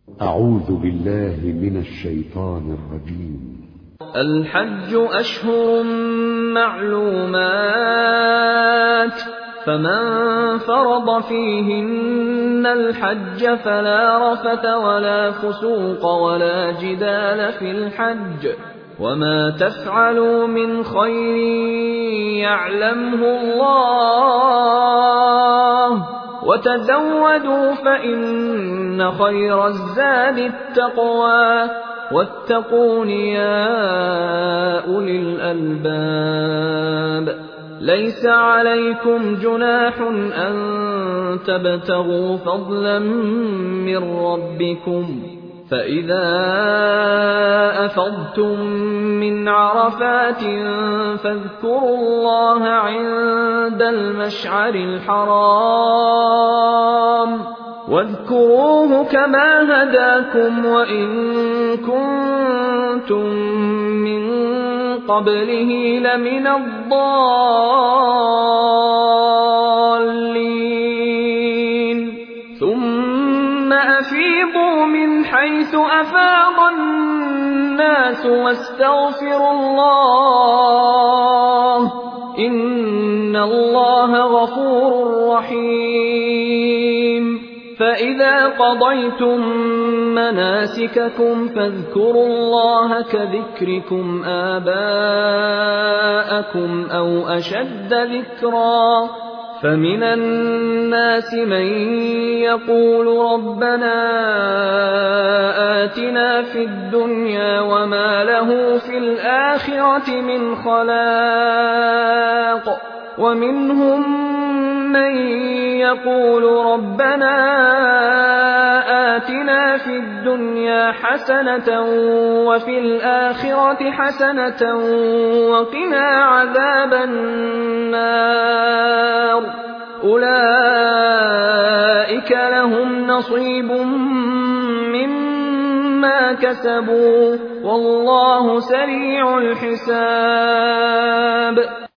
أعوذ بالله من الشيطان الرجيم. الحج أشهر معلومات، فمن فرض فيهن الحج فلا رفث ولا فسوق ولا جدال في الحج، وما تفعلوا من خير يعلمه الله، وتزودوا فإن خير الزاد التقوى، واتقون يا أولي الألباب. ليس عليكم جناح أن تبتغوا فضلا من ربكم، فإذا أفضتم من عرفات فاذكروا الله عند المشعر الحرام، واذكروه كما هداكم وإن كنتم من قبله لمن الضالين. ثم أفيضوا من حيث أفاض الناس واستغفروا الله، إن الله غفور رحيم. فإذا قضيتم مناسككم فاذكروا الله كذكركم آباءكم أو أشد ذكرا. فمن الناس من يقول ربنا آتنا في الدنيا وما له في الآخرة من خلاق، ومنهم من يقول ربنا آتنا في الدنيا حسنة وفي الآخرة حسنة وقنا عذاب النار. أولئك لهم نصيب مما كسبوا، والله سريع الحساب.